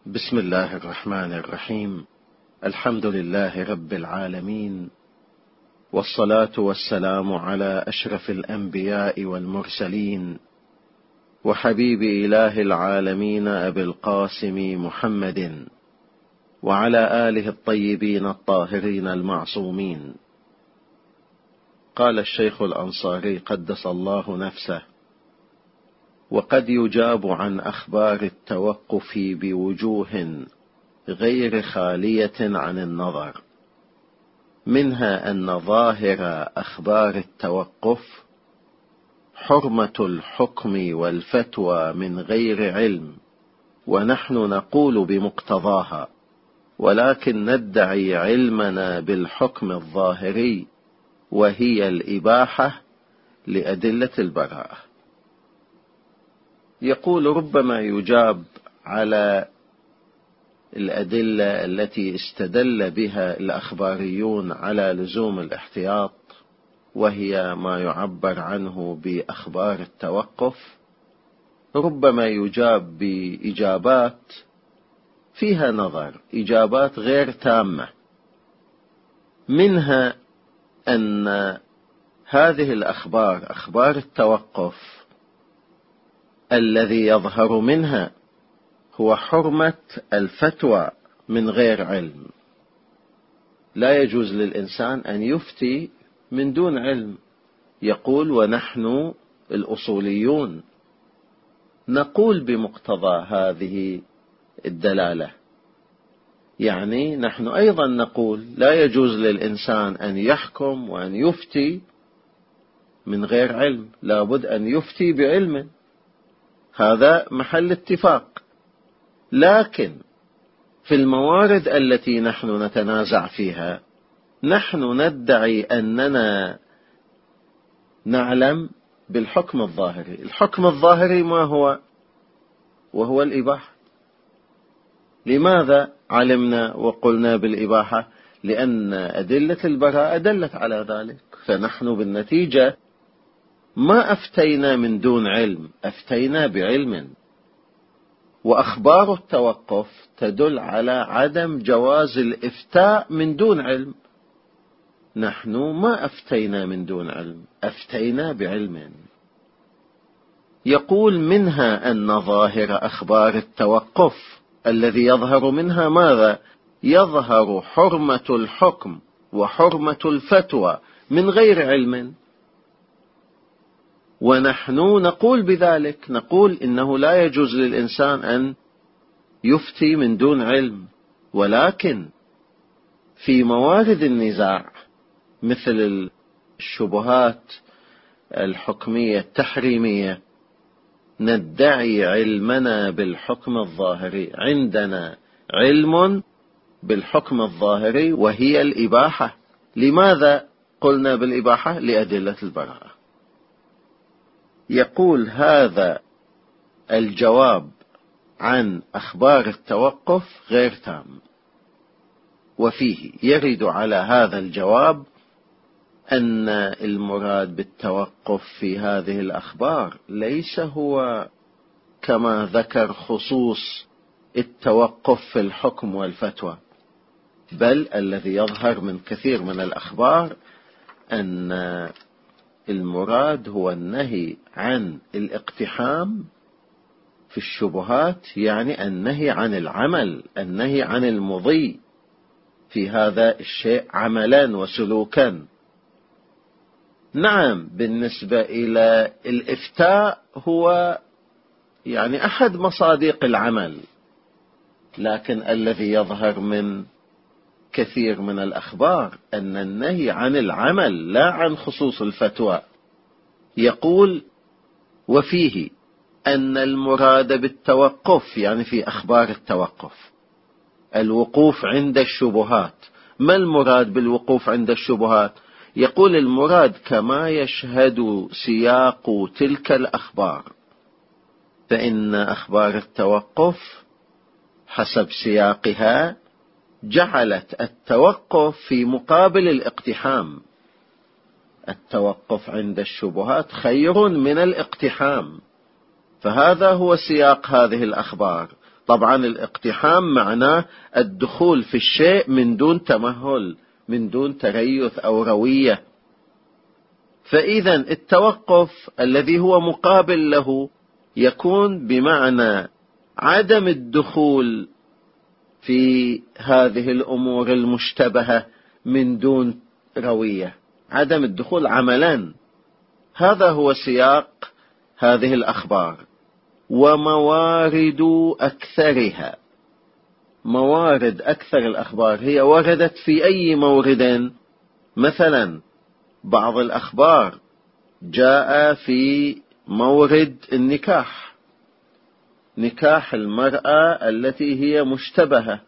بسم الله الرحمن الرحيم. الحمد لله رب العالمين، والصلاة والسلام على أشرف الأنبياء والمرسلين، وحبيب إله العالمين أبي القاسم محمد، وعلى آله الطيبين الطاهرين المعصومين. قال الشيخ الأنصاري قدس الله نفسه: وقد يجاب عن أخبار التوقف بوجوه غير خالية عن النظر، منها أن ظاهر أخبار التوقف حرمة الحكم والفتوى من غير علم، ونحن نقول بمقتضاها، ولكن ندعي علمنا بالحكم الظاهري وهي الإباحة لأدلة البراءة. يقول: ربما يجاب على الأدلة التي استدل بها الأخباريون على لزوم الاحتياط، وهي ما يعبر عنه بأخبار التوقف، ربما يجاب بإجابات فيها نظر، إجابات غير تامة. منها أن هذه الأخبار، أخبار التوقف، الذي يظهر منها هو حرمة الفتوى من غير علم. لا يجوز للإنسان أن يفتي من دون علم. يقول: ونحن الأصوليون نقول بمقتضى هذه الدلالة، يعني نحن أيضا نقول لا يجوز للإنسان أن يحكم وأن يفتي من غير علم، لابد أن يفتي بعلم، هذا محل اتفاق. لكن في الموارد التي نحن نتنازع فيها، نحن ندعي أننا نعلم بالحكم الظاهري. الحكم الظاهري ما هو؟ وهو الإباحة. لماذا علمنا وقلنا بالإباحة؟ لأن أدلة البراءة دلت على ذلك، فنحن بالنتيجة ما أفتينا من دون علم، أفتينا بعلم. وأخبار التوقف تدل على عدم جواز الإفتاء من دون علم. نحن ما أفتينا من دون علم، أفتينا بعلم. يقول: منها أن ظاهر أخبار التوقف الذي يظهر منها ماذا؟ يظهر حرمة الحكم وحرمة الفتوى من غير علم، ونحن نقول بذلك، نقول إنه لا يجوز للإنسان أن يفتي من دون علم. ولكن في موارد النزاع مثل الشبهات الحكمية التحريمية ندعي علمنا بالحكم الظاهري، عندنا علم بالحكم الظاهري وهي الإباحة. لماذا قلنا بالإباحة؟ لأدلة البراءة. يقول: هذا الجواب عن أخبار التوقف غير تام، وفيه يرد على هذا الجواب أن المراد بالتوقف في هذه الأخبار ليس هو كما ذكر خصوص التوقف في الحكم والفتوى، بل الذي يظهر من كثير من الأخبار أن المراد هو النهي عن الاقتحام في الشبهات، يعني النهي عن العمل، النهي عن المضي في هذا الشيء عملا وسلوكا. نعم، بالنسبة إلى الإفتاء هو يعني أحد مصادق العمل، لكن الذي يظهر من كثير من الأخبار أن النهي عن العمل لا عن خصوص الفتوى. يقول: وفيه أن المراد بالتوقف، يعني في أخبار التوقف، الوقوف عند الشبهات. ما المراد بالوقوف عند الشبهات؟ يقول: المراد كما يشهد سياق تلك الأخبار، فإن أخبار التوقف حسب سياقها جعلت التوقف في مقابل الاقتحام. التوقف عند الشبهات خير من الاقتحام، فهذا هو سياق هذه الأخبار. طبعا الاقتحام معناه الدخول في الشيء من دون تمهل، من دون تريث أو روية. فإذا التوقف الذي هو مقابل له يكون بمعنى عدم الدخول في هذه الأمور المشتبهة من دون روية، عدم الدخول عملا. هذا هو سياق هذه الأخبار. وموارد أكثرها، موارد أكثر الأخبار هي وردت في أي مورد. مثلا بعض الأخبار جاء في مورد النكاح، نكاح المرأة التي هي مشتبهة،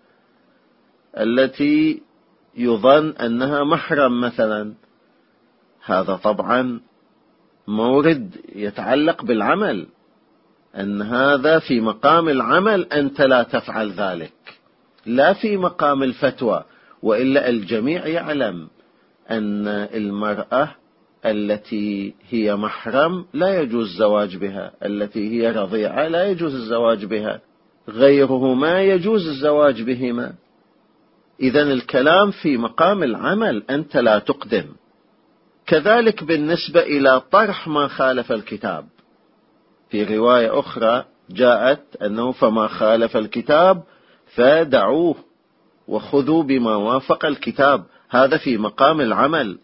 التي يظن أنها محرم مثلا. هذا طبعا مورد يتعلق بالعمل، أن هذا في مقام العمل أنت لا تفعل ذلك، لا في مقام الفتوى. وإلا الجميع يعلم أن المرأة التي هي محرم لا يجوز الزواج بها، التي هي رضيعة لا يجوز الزواج بها، غيرهما يجوز الزواج بهما. إذن الكلام في مقام العمل، أنت لا تقدم. كذلك بالنسبة إلى طرح ما خالف الكتاب، في رواية أخرى جاءت أنه فما خالف الكتاب فدعوه وخذوا بما وافق الكتاب، هذا في مقام العمل.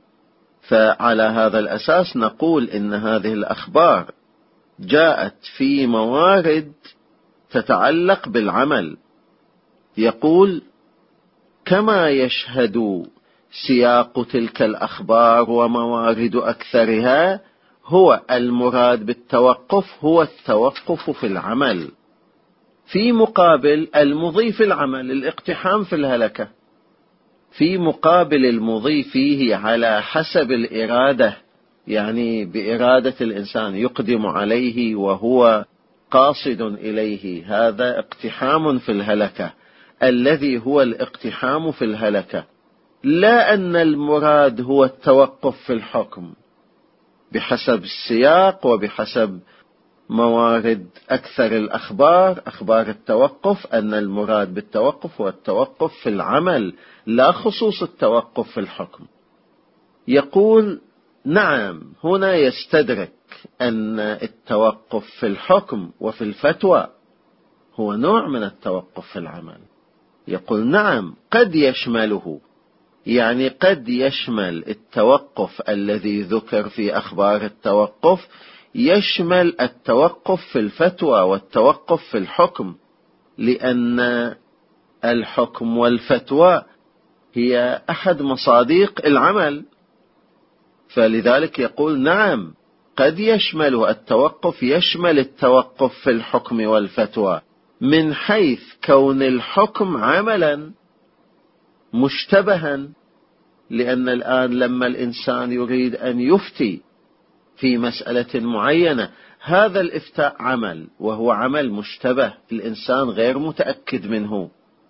فعلى هذا الأساس نقول إن هذه الأخبار جاءت في موارد تتعلق بالعمل. يقول كما يشهد سياق تلك الأخبار وموارد أكثرها، هو المراد بالتوقف هو التوقف في العمل، في مقابل المضي في العمل، الاقتحام في الهلكة، في مقابل المضي فيه على حسب الإرادة، يعني بإرادة الإنسان يقدم عليه وهو قاصد إليه، هذا اقتحام في الهلكة، الذي هو الاقتحام في الهلكة. لا أن المراد هو التوقف في الحكم بحسب السياق وبحسب موارد أكثر الأخبار، أخبار التوقف، أن المراد بالتوقف هو التوقف في العمل، لا خصوص التوقف في الحكم. يقول نعم، هنا يستدرك أن التوقف في الحكم وفي الفتوى هو نوع من التوقف في العمل. يقول نعم، قد يشمله، يعني قد يشمل التوقف الذي ذكر في أخبار التوقف، يشمل التوقف في الفتوى والتوقف في الحكم، لأن الحكم والفتوى هي أحد مصادق العمل. فلذلك يقول نعم، قد يشمل التوقف، يشمل التوقف في الحكم والفتوى، من حيث كون الحكم عملا مشتبها. لأن الآن لما الإنسان يريد أن يفتي في مسألة معينة، هذا الإفتاء عمل، وهو عمل مشتبه، الإنسان غير متأكد منه،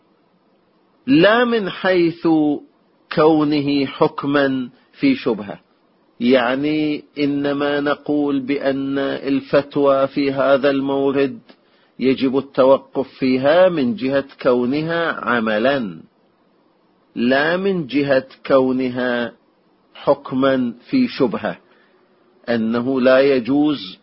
لا من حيث كونه حكما في شبهة. يعني إنما نقول بأن الفتوى في هذا المورد يجب التوقف فيها من جهة كونها عملا، لا من جهة كونها حكما في شبهة، أنه لا يجوز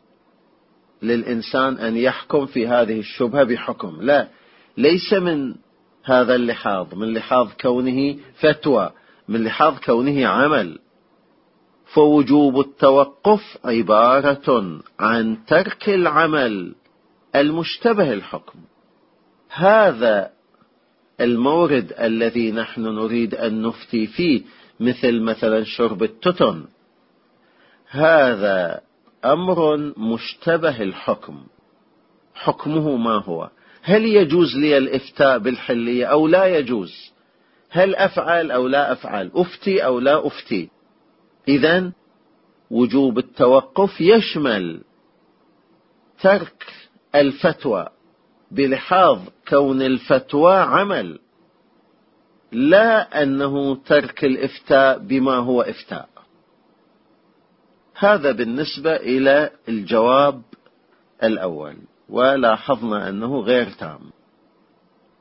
للإنسان أن يحكم في هذه الشبهة بحكم، لا، ليس من هذا اللحاظ، من لحاظ كونه فتوى، من لحاظ كونه عمل. فوجوب التوقف عبارة عن ترك العمل المشتبه الحكم. هذا المورد الذي نحن نريد أن نفتي فيه، مثلا شرب التتن، هذا أمر مشتبه الحكم. حكمه ما هو؟ هل يجوز لي الإفتاء بالحلية أو لا يجوز؟ هل أفعل أو لا أفعل؟ أفتي أو لا أفتي؟ إذن وجوب التوقف يشمل ترك الفتوى بلحاظ كون الفتوى عمل، لا أنه ترك الإفتاء بما هو إفتاء. هذا بالنسبة إلى الجواب الأول، ولاحظنا أنه غير تام.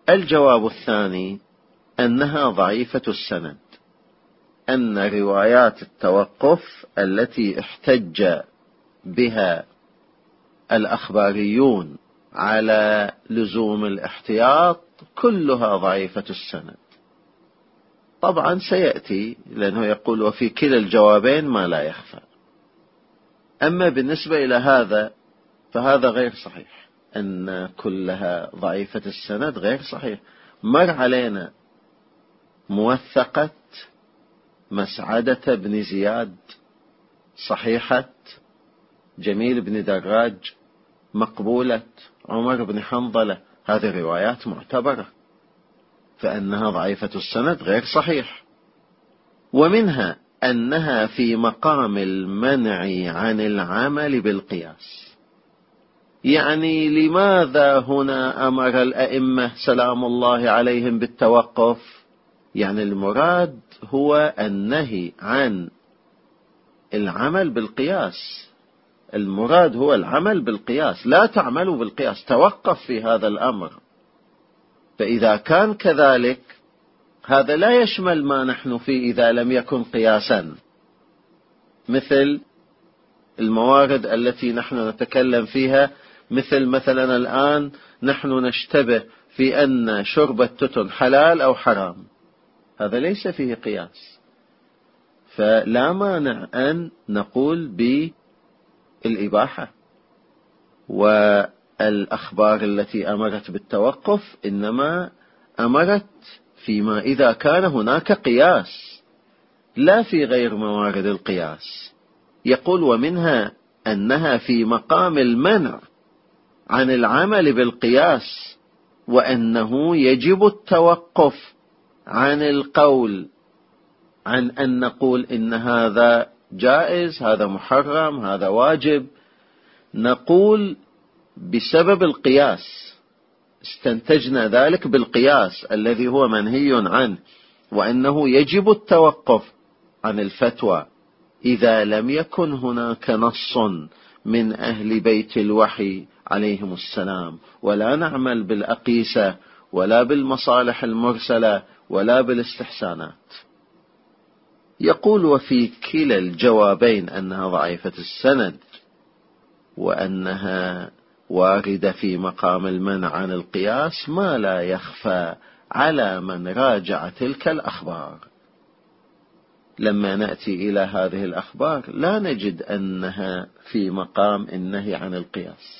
الجواب الثاني أنها ضعيفة السند، أن روايات التوقف التي احتج بها الأخباريون على لزوم الاحتياط كلها ضعيفة السند. طبعا سيأتي، لأنه يقول وفي كلا الجوابين ما لا يخفى. أما بالنسبة إلى هذا فهذا غير صحيح، أن كلها ضعيفة السند غير صحيح. مر علينا موثقة مسعدة بن زياد، صحيحة جميل بن دراج، مقبولة عمر بن حنظلة، هذه روايات معتبرة، فأنها ضعيفة السند غير صحيح. ومنها أنها في مقام المنع عن العمل بالقياس. يعني لماذا هنا أمر الأئمة سلام الله عليهم بالتوقف؟ يعني المراد هو النهي عن العمل بالقياس، المراد هو العمل بالقياس، لا تعملوا بالقياس، توقف في هذا الأمر. فإذا كان كذلك هذا لا يشمل ما نحن فيه إذا لم يكن قياسا، مثل الموارد التي نحن نتكلم فيها، مثلا الآن نحن نشتبه في أن شرب التتن حلال أو حرام، هذا ليس فيه قياس، فلا مانع أن نقول بالإباحة. والأخبار التي أمرت بالتوقف إنما أمرت فيما إذا كان هناك قياس، لا في غير موارد القياس. يقول ومنها أنها في مقام المنع عن العمل بالقياس، وأنه يجب التوقف عن القول، عن أن نقول إن هذا جائز، هذا محرم، هذا واجب. نقول بسبب القياس، استنتجنا ذلك بالقياس الذي هو منهي عنه، وأنه يجب التوقف عن الفتوى إذا لم يكن هناك نص من أهل بيت الوحي عليهم السلام، ولا نعمل بالأقيسة ولا بالمصالح المرسلة ولا بالاستحسانات. يقول وفي كلا الجوابين أنها ضعيفة السند، وأنها واردة في مقام المنع عن القياس ما لا يخفى على من راجع تلك الأخبار. لما نأتي إلى هذه الأخبار لا نجد أنها في مقام النهي عن القياس،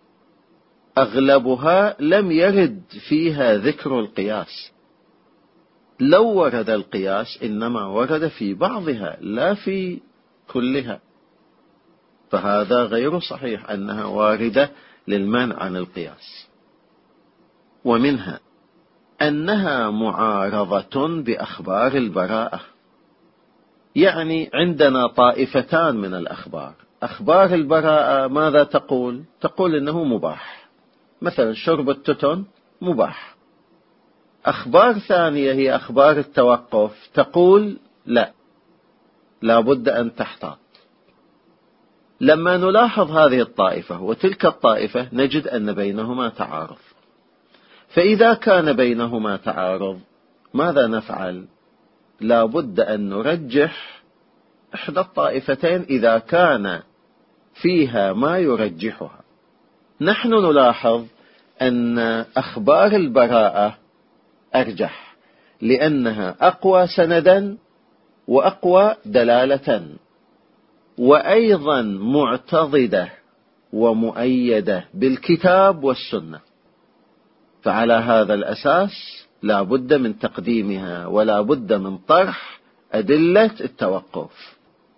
أغلبها لم يرد فيها ذكر القياس، لو ورد القياس إنما ورد في بعضها لا في كلها، فهذا غير صحيح أنها واردة للمنع عن القياس. ومنها أنها معارضة بأخبار البراءة. يعني عندنا طائفتان من الأخبار، أخبار البراءة ماذا تقول؟ تقول إنه مباح، مثلا شرب التتن مباح. أخبار ثانية هي أخبار التوقف تقول لا بد أن تحتاط. لما نلاحظ هذه الطائفة وتلك الطائفة نجد أن بينهما تعارض، فإذا كان بينهما تعارض ماذا نفعل؟ لا بد أن نرجح إحدى الطائفتين إذا كان فيها ما يرجحها. نحن نلاحظ أن أخبار البراءة أرجح، لأنها أقوى سندا وأقوى دلالة، وأيضا معتضدة ومؤيدة بالكتاب والسنة، فعلى هذا الأساس لا بد من تقديمها ولا بد من طرح أدلة التوقف.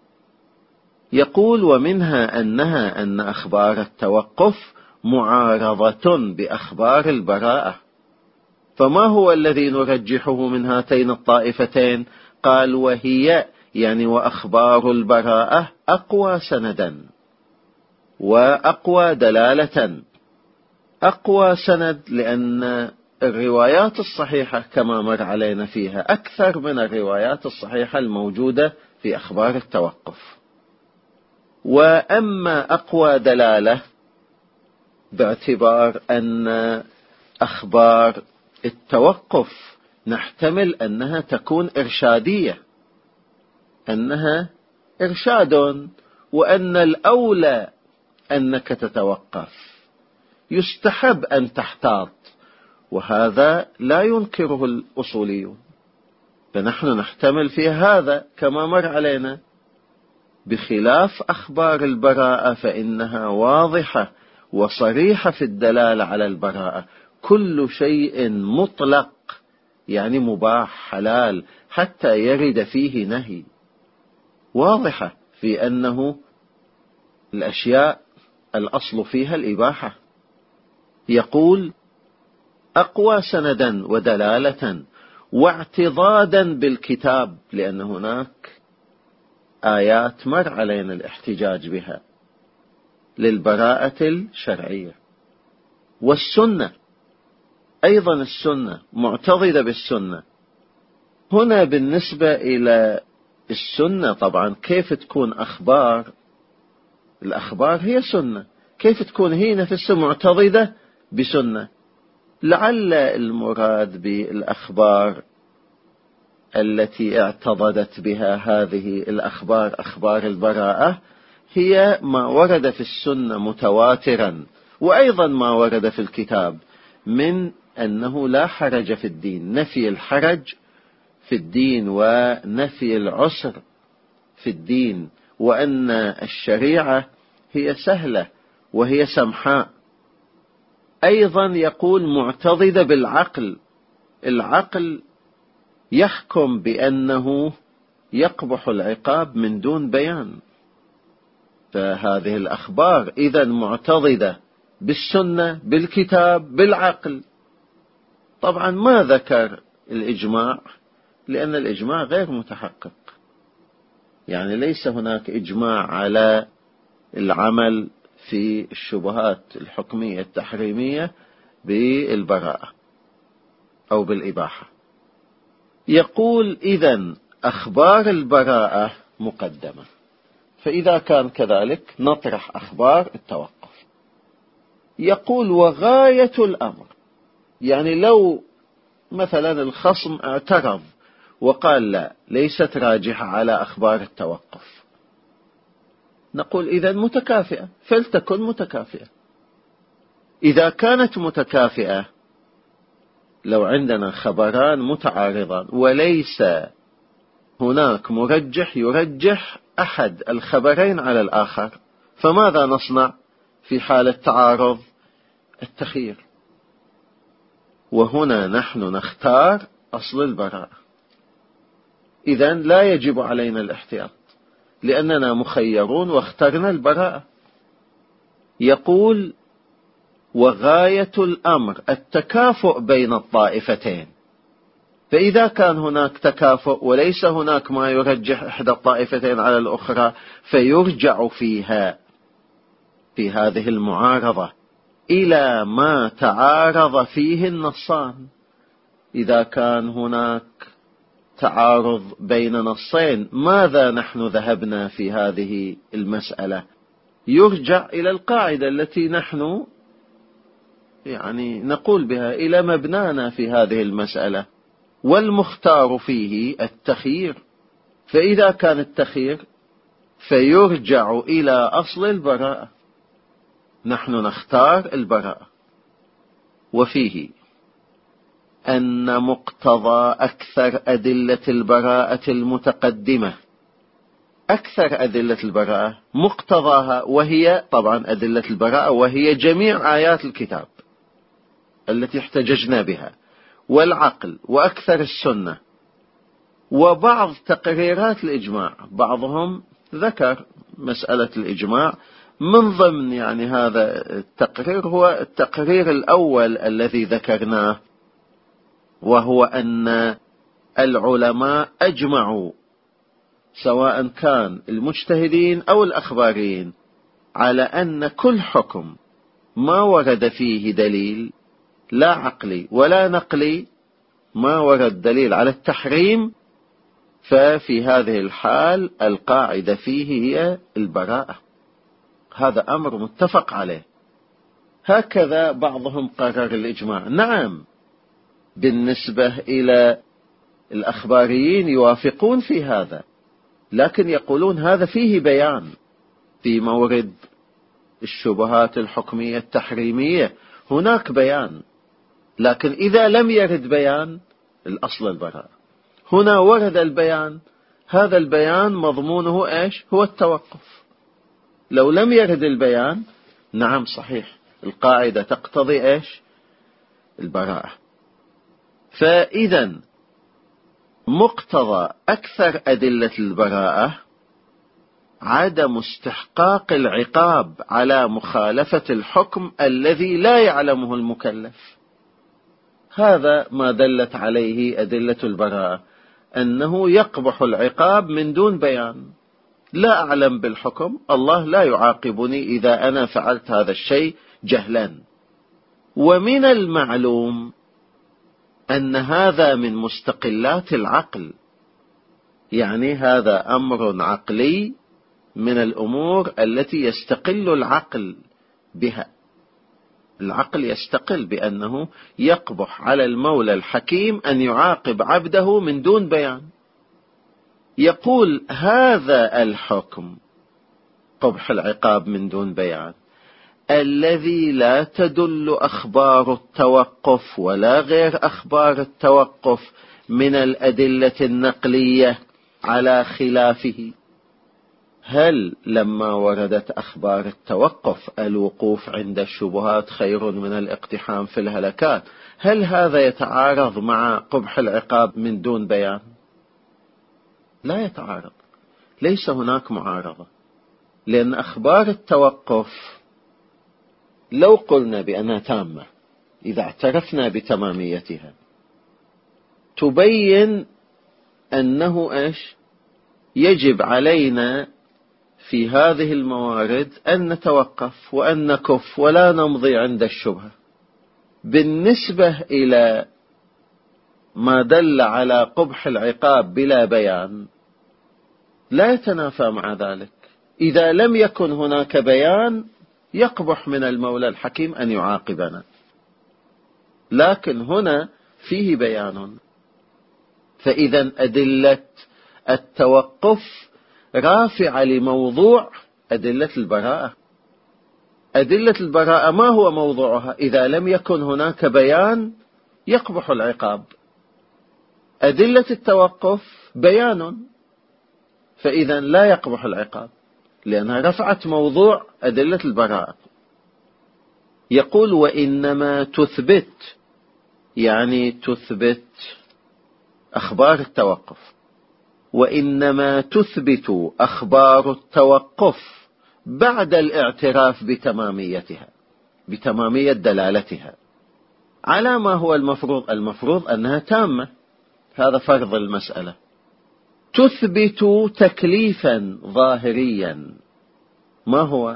يقول ومنها أن أخبار التوقف معارضة بأخبار البراءة. فما هو الذي نرجحه من هاتين الطائفتين؟ قال وهي يعني وأخبار البراءة أقوى سندا وأقوى دلالة. أقوى سند لأن الروايات الصحيحة كما مر علينا فيها أكثر من الروايات الصحيحة الموجودة في أخبار التوقف. وأما أقوى دلالة باعتبار أن أخبار التوقف نحتمل أنها تكون إرشادية، أنها إرشاد، وأن الأولى أنك تتوقف، يستحب أن تحتاط، وهذا لا ينكره الأصوليون. فنحن نحتمل في هذا كما مر علينا، بخلاف أخبار البراءة فإنها واضحة وصريحة في الدلالة على البراءة. كل شيء مطلق يعني مباح حلال حتى يرد فيه نهي، واضحة في أنه الأشياء الأصل فيها الإباحة. يقول: أقوى سندا ودلالة واعتضادا بالكتاب، لأن هناك آيات مر علينا الاحتجاج بها للبراءة الشرعية، والسنة أيضا، السنة معتضدة بالسنة. هنا بالنسبة إلى السنة طبعا كيف تكون أخبار؟ الأخبار هي سنة، كيف تكون هي نفسها معتضدة بسنة؟ لعل المراد بالأخبار التي اعتضدت بها هذه الأخبار، أخبار البراءة، هي ما ورد في السنة متواترا، وأيضا ما ورد في الكتاب من أنه لا حرج في الدين، نفي الحرج في الدين ونفي العسر في الدين، وأن الشريعة هي سهلة وهي سمحاء. أيضا يقول معتضدة بالعقل، العقل يحكم بأنه يقبح العقاب من دون بيان. فهذه الأخبار إذن معتضدة بالسنة، بالكتاب، بالعقل. طبعا ما ذكر الإجماع لأن الإجماع غير متحقق، يعني ليس هناك إجماع على العمل في الشبهات الحكمية التحريمية بالبراءة أو بالإباحة. يقول: إذن أخبار البراءة مقدمة. فإذا كان كذلك نطرح أخبار التوقف. يقول: وغاية الأمر، يعني لو مثلا الخصم اعترض وقال لا، ليست راجحة على أخبار التوقف، نقول إذن متكافئة، فلتكن متكافئة. إذا كانت متكافئة، لو عندنا خبران متعارضان وليس هناك مرجح يرجح أحد الخبرين على الآخر، فماذا نصنع في حالة تعارض؟ التخيير. وهنا نحن نختار أصل البراءة. إذن لا يجب علينا الاحتياط لأننا مخيرون واخترنا البراءة. يقول: وغاية الأمر التكافؤ بين الطائفتين. فإذا كان هناك تكافؤ وليس هناك ما يرجح إحدى الطائفتين على الأخرى، فيرجع فيها في هذه المعارضة إلى ما تعارض فيه النصان. إذا كان هناك تعارض بين نصين، ماذا نحن ذهبنا في هذه المسألة؟ يرجع إلى القاعدة التي نحن يعني نقول بها، إلى مبنانا في هذه المسألة، والمختار فيه التخيير. فإذا كان التخيير فيرجع إلى أصل البراءة، نحن نختار البراءة. وفيه أن مقتضى أكثر أدلة البراءة المتقدمة، أكثر أدلة البراءة مقتضاها، وهي طبعا أدلة البراءة وهي جميع آيات الكتاب التي احتججنا بها، والعقل، وأكثر السنة، وبعض تقريرات الإجماع. بعضهم ذكر مسألة الإجماع من ضمن يعني هذا التقرير، هو التقرير الأول الذي ذكرناه، وهو أن العلماء أجمعوا، سواء كان المجتهدين أو الأخباريين، على أن كل حكم ما ورد فيه دليل لا عقلي ولا نقلي، ما ورد دليل على التحريم، ففي هذه الحال القاعدة فيه هي البراءة. هذا أمر متفق عليه. هكذا بعضهم قرر الإجماع، نعم، بالنسبة إلى الأخباريين يوافقون في هذا، لكن يقولون هذا فيه بيان في مورد الشبهات الحكمية التحريمية، هناك بيان. لكن إذا لم يرد بيان، الأصل البراءة. هنا ورد البيان، هذا البيان مضمونه إيش؟ هو التوقف. لو لم يرد البيان، نعم صحيح، القاعدة تقتضي إيش؟ البراءة. فإذا مقتضى أكثر أدلة البراءة عدم استحقاق العقاب على مخالفة الحكم الذي لا يعلمه المكلف. هذا ما دلت عليه أدلة البراءة، أنه يقبح العقاب من دون بيان. لا أعلم بالحكم، الله لا يعاقبني إذا أنا فعلت هذا الشيء جهلا. ومن المعلوم أن هذا من مستقلات العقل، يعني هذا أمر عقلي من الأمور التي يستقل العقل بها. العقل يستقل بأنه يقبح على المولى الحكيم أن يعاقب عبده من دون بيان. يقول هذا الحكم قبح العقاب من دون بيان الذي لا تدل أخبار التوقف ولا غير أخبار التوقف من الأدلة النقلية على خلافه. هل لما وردت أخبار التوقف الوقوف عند الشبهات خير من الاقتحام في الهلكات، هل هذا يتعارض مع قبح العقاب من دون بيان؟ لا يتعارض، ليس هناك معارضة، لأن أخبار التوقف لو قلنا بأنها تامة، إذا اعترفنا بتماميتها، تبين أنه إيش؟ يجب علينا في هذه الموارد أن نتوقف وأن نكف ولا نمضي عند الشبهة. بالنسبة إلى ما دل على قبح العقاب بلا بيان لا يتنافى مع ذلك. إذا لم يكن هناك بيان يقبح من المولى الحكيم أن يعاقبنا، لكن هنا فيه بيان. فإذا أدلة التوقف رافعة لموضوع أدلة البراءة. أدلة البراءة ما هو موضوعها؟ إذا لم يكن هناك بيان يقبح العقاب. أدلة التوقف بيان، فإذا لا يقبح العقاب لأنها رفعت موضوع أدلة البراءة. يقول وإنما تثبت، يعني تثبت أخبار التوقف، وإنما تثبت أخبار التوقف بعد الاعتراف بتماميتها، بتمامية دلالتها على ما هو المفروض. المفروض أنها تامة، هذا فرض المسألة. تثبت تكليفا ظاهريا. ما هو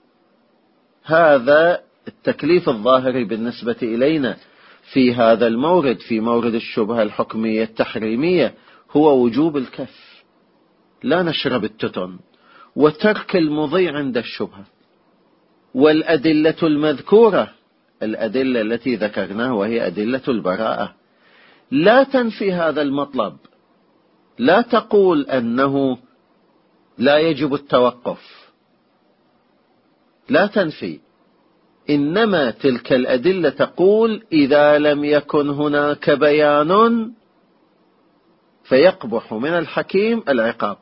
هذا التكليف الظاهري بالنسبة إلينا في هذا المورد، في مورد الشبهة الحكمية التحريمية؟ هو وجوب الكف، لا نشرب التتن، وترك المضي عند الشبهة. والأدلة المذكورة، الأدلة التي ذكرناها وهي أدلة البراءة، لا تنفي هذا المطلب. لا تقول أنه لا يجب التوقف، لا تنفي، إنما تلك الأدلة تقول إذا لم يكن هناك بيان فيقبح من الحكيم العقاب.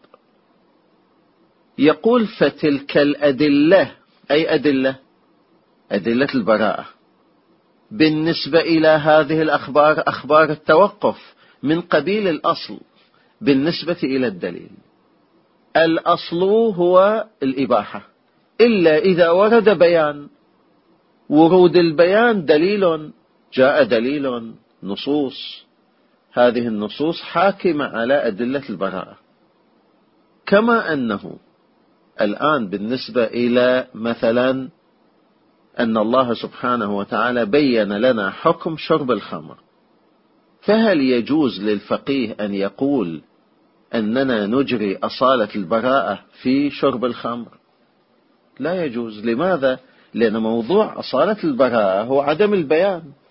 يقول فتلك الأدلة، أي أدلة؟ أدلة البراءة بالنسبة إلى هذه الأخبار، أخبار التوقف من قبيل الأصل بالنسبة إلى الدليل. الأصل هو الإباحة إلا إذا ورد بيان. ورود البيان دليل، جاء دليل، نصوص، هذه النصوص حاكمة على أدلة البراءة. كما أنه الآن بالنسبة إلى مثلا أن الله سبحانه وتعالى بين لنا حكم شرب الخمر، فهل يجوز للفقيه أن يقول أننا نجري أصالة البراءة في شرب الخمر؟ لا يجوز. لماذا؟ لأن موضوع أصالة البراءة هو عدم البيان،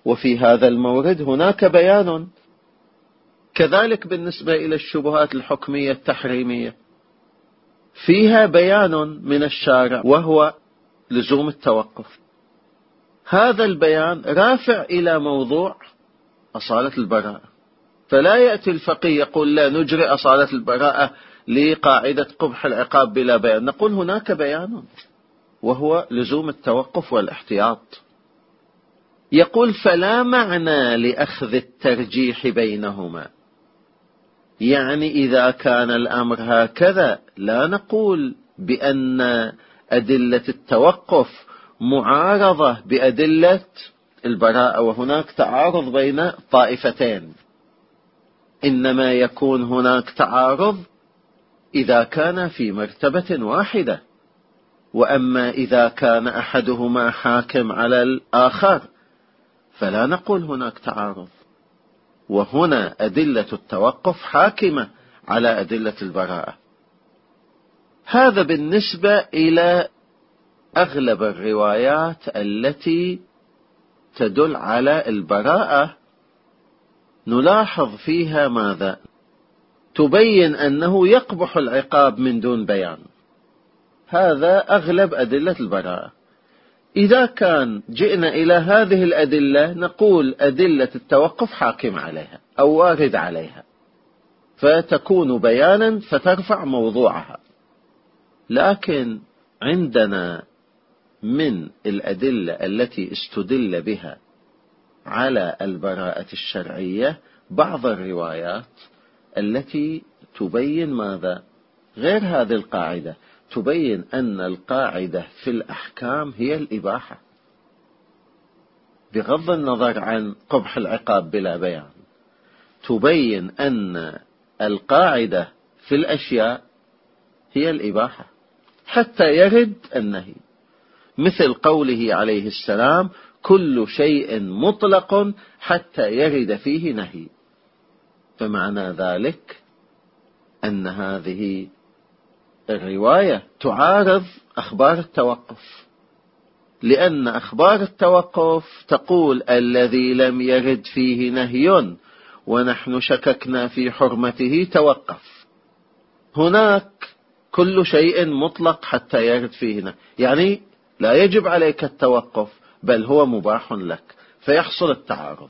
وفي هذا المورد هناك بيان. كذلك بالنسبة إلى الشبهات الحكمية التحريمية فيها بيان من الشارع وهو لزوم التوقف. هذا البيان رافع إلى موضوع أصالة البراءة، فلا يأتي الفقيه يقول لا نجري أصالة البراءة لقاعدة قبح العقاب بلا بيان، نقول هناك بيان وهو لزوم التوقف والاحتياط. يقول فلا معنى لأخذ الترجيح بينهما، يعني إذا كان الأمر هكذا لا نقول بأن أدلة التوقف معارضة بأدلة البراءة وهناك تعارض بين طائفتين، إنما يكون هناك تعارض إذا كان في مرتبة واحدة، وأما إذا كان أحدهما حاكم على الآخر فلا نقول هناك تعارض، وهنا أدلة التوقف حاكمة على أدلة البراءة. هذا بالنسبة إلى أغلب الروايات التي تدل على البراءة، نلاحظ فيها ماذا؟ تبين أنه يقبح العقاب من دون بيان، هذا أغلب أدلة البراءة. إذا كان جئنا إلى هذه الأدلة نقول أدلة التوقف حاكم عليها أو وارد عليها، فتكون بيانا فترفع موضوعها. لكن عندنا من الأدلة التي استدل بها على البراءة الشرعية بعض الروايات التي تبين ماذا؟ غير هذه القاعدة، تبين أن القاعدة في الأحكام هي الإباحة بغض النظر عن قبح العقاب بلا بيان، تبين أن القاعدة في الأشياء هي الإباحة حتى يرد النهي، مثل قوله عليه السلام كل شيء مطلق حتى يرد فيه نهي. فمعنى ذلك أن هذه الرواية تعارض أخبار التوقف، لأن أخبار التوقف تقول الذي لم يرد فيه نهي ونحن شككنا في حرمته توقف. هناك كل شيء مطلق حتى يرد فيه نهي، يعني لا يجب عليك التوقف بل هو مباح لك، فيحصل التعارض.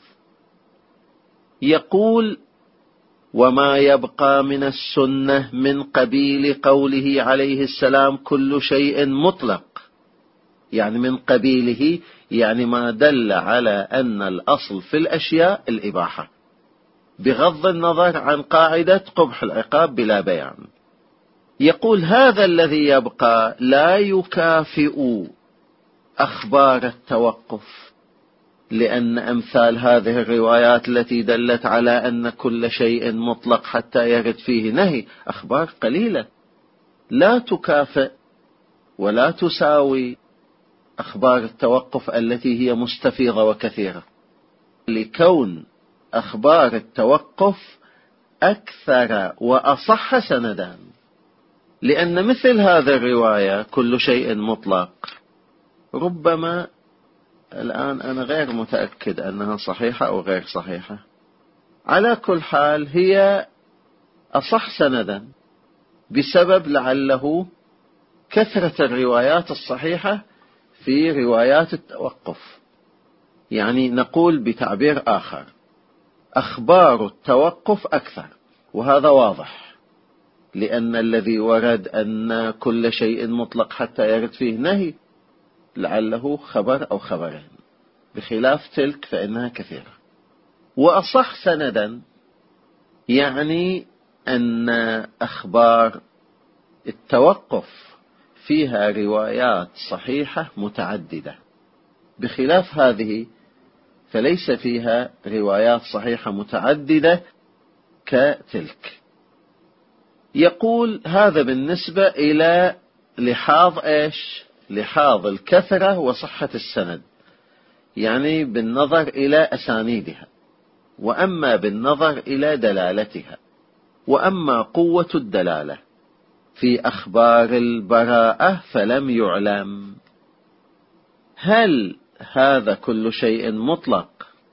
يقول وما يبقى من السنة من قبيل قوله عليه السلام كل شيء مطلق، يعني من قبيله يعني ما دل على أن الأصل في الأشياء الإباحة بغض النظر عن قاعدة قبح العقاب بلا بيان. يقول هذا الذي يبقى لا يكافئ أخبار التوقف، لأن أمثال هذه الروايات التي دلت على أن كل شيء مطلق حتى يرد فيه نهي أخبار قليلة لا تكافئ ولا تساوي أخبار التوقف التي هي مستفيضة وكثيرة، لكون أخبار التوقف أكثر وأصح سندا. لأن مثل هذا الرواية كل شيء مطلق ربما الآن أنا غير متأكد أنها صحيحة أو غير صحيحة، على كل حال هي أصح سندا بسبب لعله كثرة الروايات الصحيحة في روايات التوقف. يعني نقول بتعبير آخر أخبار التوقف أكثر، وهذا واضح، لأن الذي ورد أن كل شيء مطلق حتى يرد فيه نهي لعله خبر أو خبرين، بخلاف تلك فإنها كثيرة. وأصح سندا يعني أن أخبار التوقف فيها روايات صحيحة متعددة، بخلاف هذه فليس فيها روايات صحيحة متعددة كتلك. يقول هذا بالنسبة إلى لحاظ إيش؟ لحاظ الكثرة وصحة السند، يعني بالنظر إلى أسانيدها، وأما بالنظر إلى دلالتها. وأما قوة الدلالة في أخبار البراءة فلم يعلم هل هذا كل شيء مطلق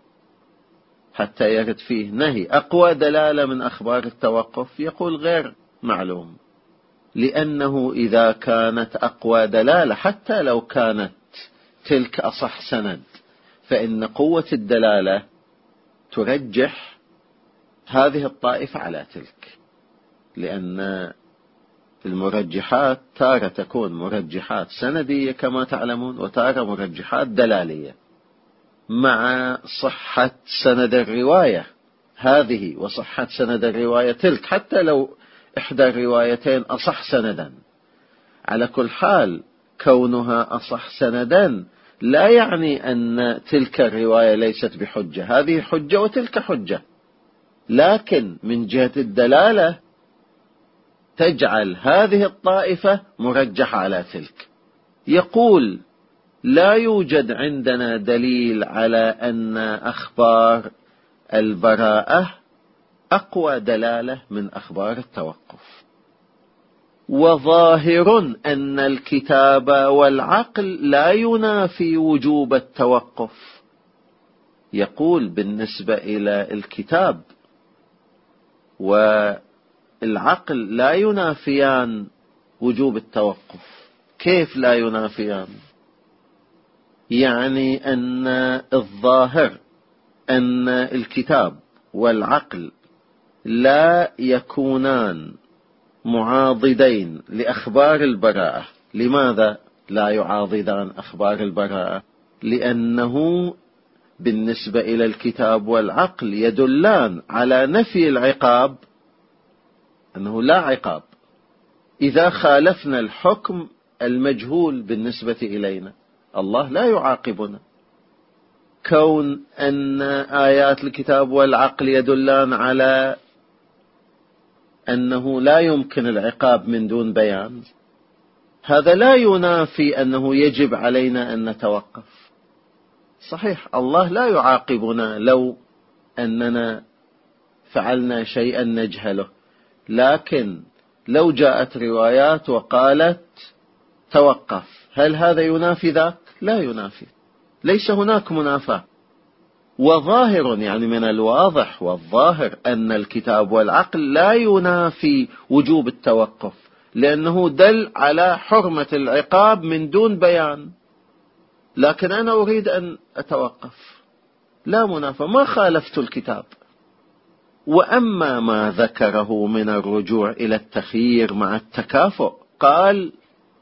حتى يرد فيه نهي. أقوى دلالة من أخبار التوقف يقول غير معلوم، لأنه إذا كانت أقوى دلالة حتى لو كانت تلك أصح سند، فإن قوة الدلالة ترجح هذه الطائفة على تلك، لأن المرجحات تارة تكون مرجحات سندية كما تعلمون، وتارة مرجحات دلالية مع صحة سند الرواية هذه وصحة سند الرواية تلك، حتى لو إحدى الروايتين أصح سندا. على كل حال كونها أصح سندا لا يعني أن تلك الرواية ليست بحجة، هذه حجة وتلك حجة، لكن من جهة الدلالة تجعل هذه الطائفة مرجحة على تلك. يقول لا يوجد عندنا دليل على أن أخبار البراءة أقوى دلالة من أخبار التوقف، وظاهر أن الكتاب والعقل لا ينافي وجوب التوقف. يقول بالنسبة إلى الكتاب والعقل لا ينافيان وجوب التوقف. كيف لا ينافيان؟ يعني أن الظاهر أن الكتاب والعقل لا يكونان معاضدين لأخبار البراءة. لماذا لا يعاضدان أخبار البراءة؟ لأنه بالنسبة إلى الكتاب والعقل يدلان على نفي العقاب، أنه لا عقاب إذا خالفنا الحكم المجهول بالنسبة إلينا، الله لا يعاقبنا. كون أن آيات الكتاب والعقل يدلان على أنه لا يمكن العقاب من دون بيان، هذا لا ينافي أنه يجب علينا أن نتوقف. صحيح الله لا يعاقبنا لو أننا فعلنا شيئا نجهله، لكن لو جاءت روايات وقالت توقف، هل هذا ينافي ذاك؟ لا ينافي، ليس هناك منافاة. وظاهر يعني من الواضح والظاهر أن الكتاب والعقل لا ينافي وجوب التوقف، لأنه دل على حرمة العقاب من دون بيان. لكن أنا أريد أن أتوقف، لا منافاة، ما خالفت الكتاب. وأما ما ذكره من الرجوع إلى التخيير مع التكافؤ، قال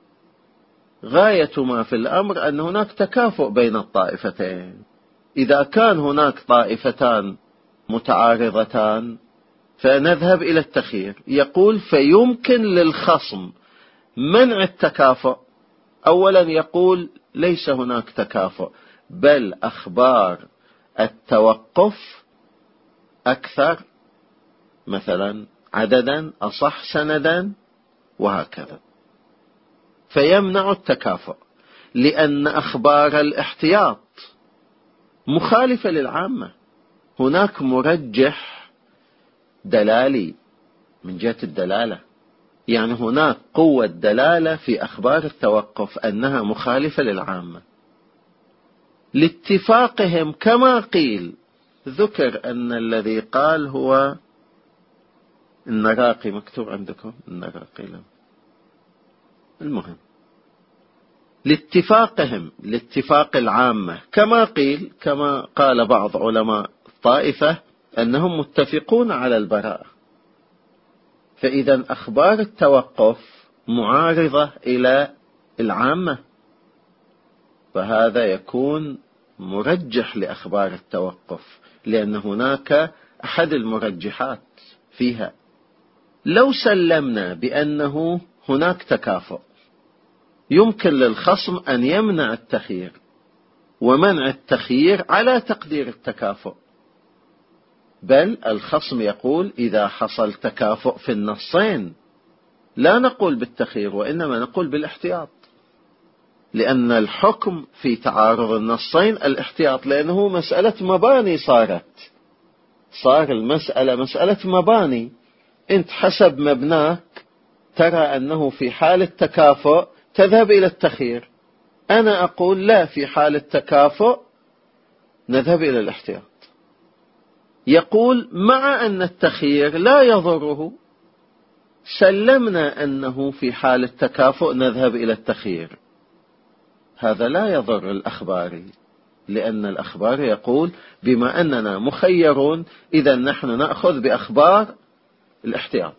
غاية ما في الأمر أن هناك تكافؤ بين الطائفتين. إذا كان هناك طائفتان متعارضتان فنذهب إلى التخيير. يقول فيمكن للخصم منع التكافؤ. أولا يقول ليس هناك تكافؤ، بل أخبار التوقف أكثر مثلا عددا، أصح سندا، وهكذا، فيمنع التكافؤ. لأن أخبار الاحتياط مخالفة للعامة، هناك مرجح دلالي من جهة الدلالة، يعني هناك قوة دلالة في أخبار التوقف أنها مخالفة للعامة لاتفاقهم. كما قيل، ذكر أن الذي قال هو النراقي، مكتوب عندكم النراقي، المهم لاتفاقهم، لاتفاق العامة، كما قيل، كما قال بعض علماء الطائفة أنهم متفقون على البراءة. فإذا أخبار التوقف معارضة إلى العامة، فهذا يكون مرجح لأخبار التوقف، لأن هناك أحد المرجحات فيها. لو سلمنا بأنه هناك تكافؤ، يمكن للخصم أن يمنع التخيير، ومنع التخيير على تقدير التكافؤ. بل الخصم يقول إذا حصل تكافؤ في النصين لا نقول بالتخيير، وإنما نقول بالاحتياط، لأن الحكم في تعارض النصين الاحتياط، لأنه مسألة مباني، صار المسألة مسألة مباني. أنت حسب مبناك ترى أنه في حال التكافؤ تذهب إلى التخيير، أنا أقول لا، في حال التكافؤ نذهب إلى الاحتياط. يقول مع أن التخيير لا يضره، سلمنا أنه في حال التكافؤ نذهب إلى التخيير، هذا لا يضر الأخباري، لأن الأخبار يقول بما أننا مخيرون إذا نحن نأخذ بأخبار الاحتياط،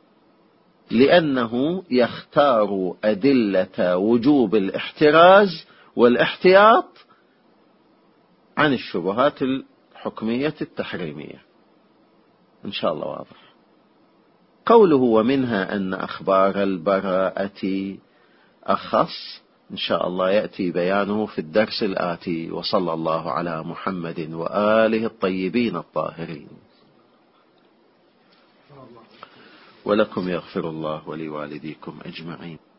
لأنه يختار أدلة وجوب الاحتراز والاحتياط عن الشبهات الحكمية التحريمية. إن شاء الله واضح. قوله ومنها أن أخبار البراءة أخص، إن شاء الله يأتي بيانه في الدرس الآتي. وصلى الله على محمد وآله الطيبين الطاهرين. ولكم يغفر الله ولوالديكم أجمعين.